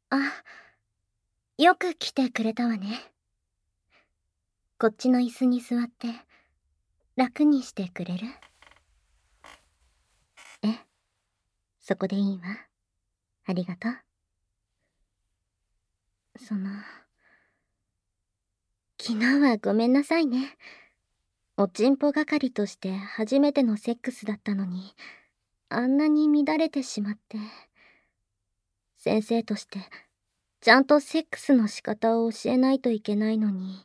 あ、よく来てくれたわね。こっちの椅子に座って楽にしてくれる？え、そこでいいわ。ありがとう。昨日はごめんなさいね。おちんぽ係として初めてのセックスだったのに、あんなに乱れてしまって。先生としてちゃんとセックスの仕方を教えないといけないのに。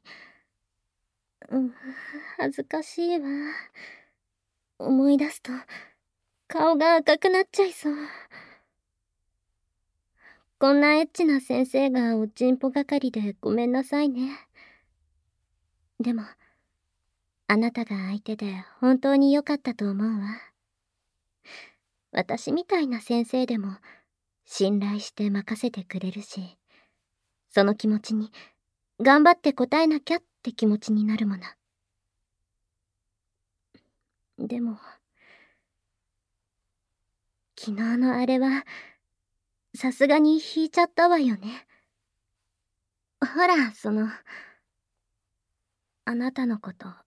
恥ずかしいわ。思い出すと顔が赤くなっちゃいそう。こんなエッチな先生がおちんぽ係でごめんなさいね。でもあなたが相手で本当に良かったと思うわ。私みたいな先生でも信頼して任せてくれるし、その気持ちに頑張って応えなきゃって気持ちになるもの。でも昨日のあれはさすがに引いちゃったわよね。ほら、あなたのこと好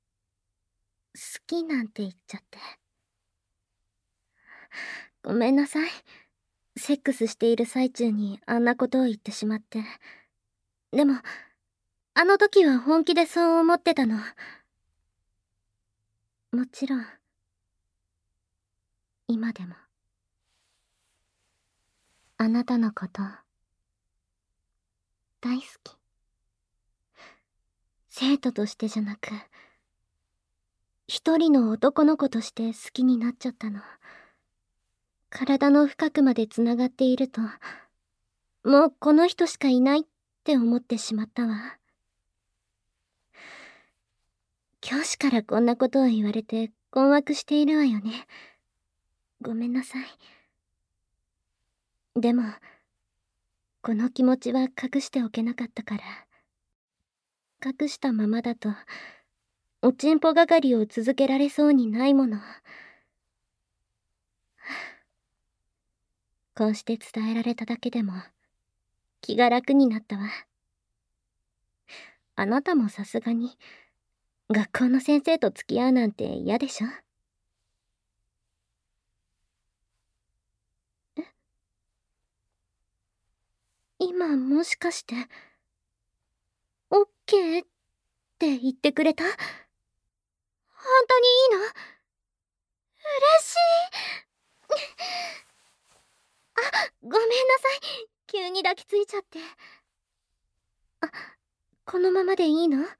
きなんて言っちゃって。ごめんなさい。セックスしている最中にあんなことを言ってしまって。でもあの時は本気でそう思ってたの。もちろん今でもあなたのこと大好き。生徒としてじゃなく一人の男の子として好きになっちゃったの。体の深くまでつながっているともうこの人しかいないって思ってしまったわ。教師からこんなことを言われて困惑しているわよね。ごめんなさい。でもこの気持ちは隠しておけなかったから。隠したままだとおちんぽ係を続けられそうにないもの。こうして伝えられただけでも気が楽になったわ。あなたもさすがに学校の先生と付き合うなんて嫌でしょ？え、今もしかしてオッケーって言ってくれた？本当にいいの？嬉しい。ごめんなさい。急に抱きついちゃって。あ、このままでいいの？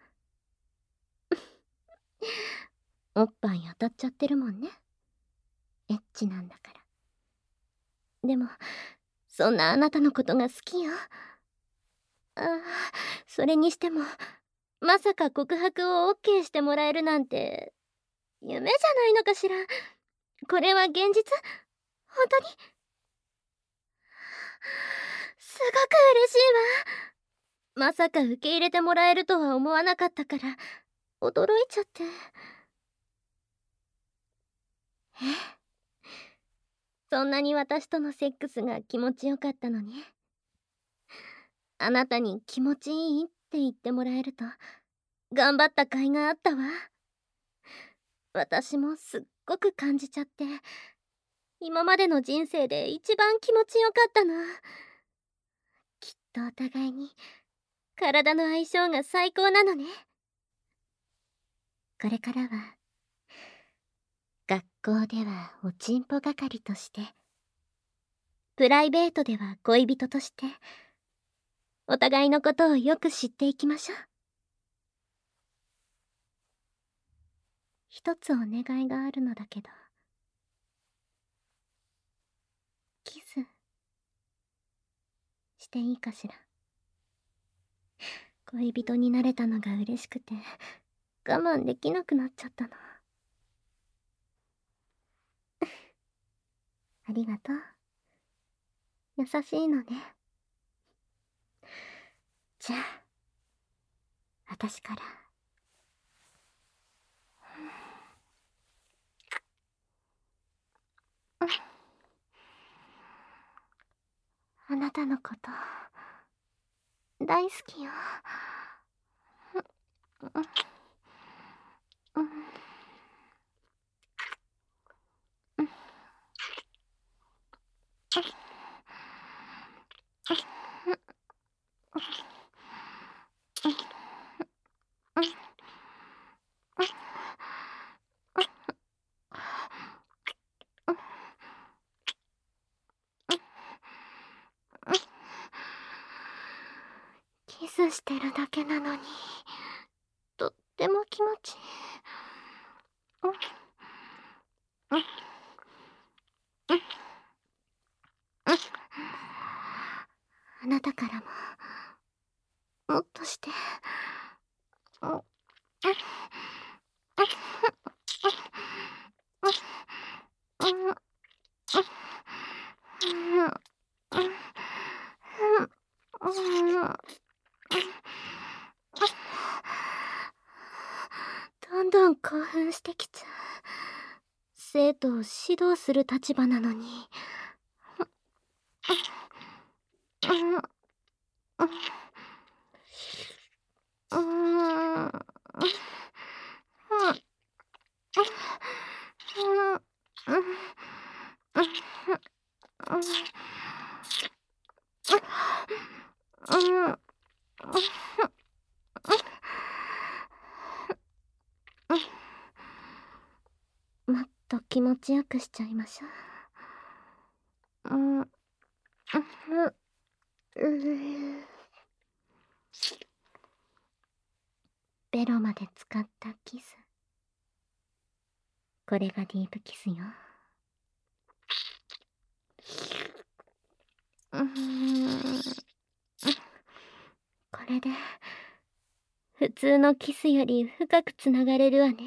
おっぱい当たっちゃってるもんね。エッチなんだから。でもそんなあなたのことが好きよ。ああ、それにしてもまさか告白をオッケーしてもらえるなんて夢じゃないのかしら。これは現実？本当に？すごく嬉しいわ。まさか受け入れてもらえるとは思わなかったから驚いちゃって。え、そんなに私とのセックスが気持ちよかったのに？あなたに気持ちいいって言ってもらえると頑張った甲斐があったわ。私もすっごく感じちゃって、今までの人生で一番気持ちよかったの。きっとお互いに体の相性が最高なのね。これからは学校ではおちんぽ係として、プライベートでは恋人として、お互いのことをよく知っていきましょう。一つお願いがあるのだけど、キスしていいかしら？恋人になれたのが嬉しくて我慢できなくなっちゃったの。ありがとう。優しいのね。じゃあ私から。あなたのこと大好きよ。キスしてるだけなのにとっても気持ちいい。あなたからももっとして。どんどん興奮してきちゃう。生徒を指導する立場なのに。もっと気持ちよくしちゃいましょう。ベロまで使ったキス。これがディープキスよ。これで普通のキスより深くつながれるわね。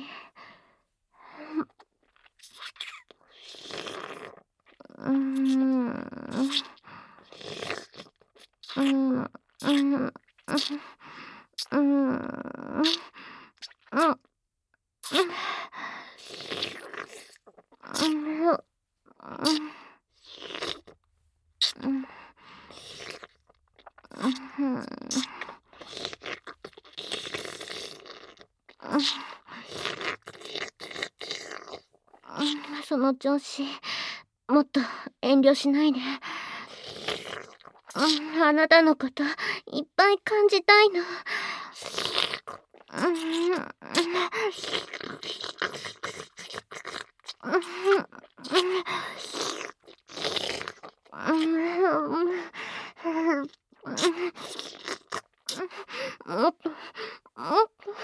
その調子、もっと遠慮しないで。あなたのこといっぱい感じたいの。もっともっと。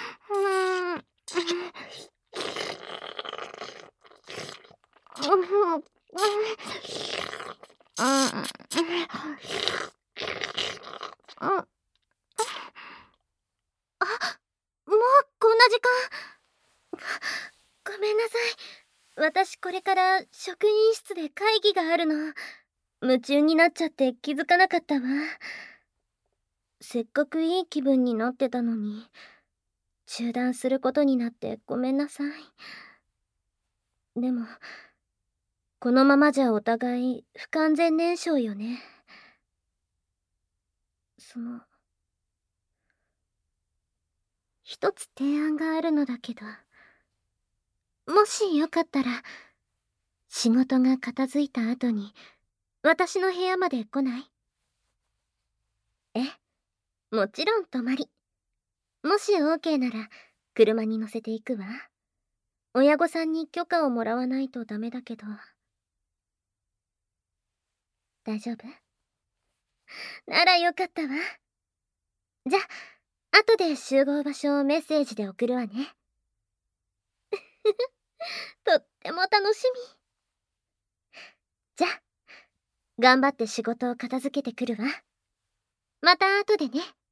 もうこんな時間。ごめんなさい。私これから職員室で会議があるの。夢中になっちゃって気づかなかったわ。せっかくいい気分になってたのに中断することになってごめんなさい。でもこのままじゃお互い不完全燃焼よね。一つ提案があるのだけど、もしよかったら仕事が片付いた後に私の部屋まで来ない？もちろん泊まり。もし OK なら車に乗せていくわ。親御さんに許可をもらわないとダメだけど。大丈夫？ならよかったわ。じゃあ後で集合場所をメッセージで送るわね。とっても楽しみ。じゃあ頑張って仕事を片付けてくるわ。また後でね。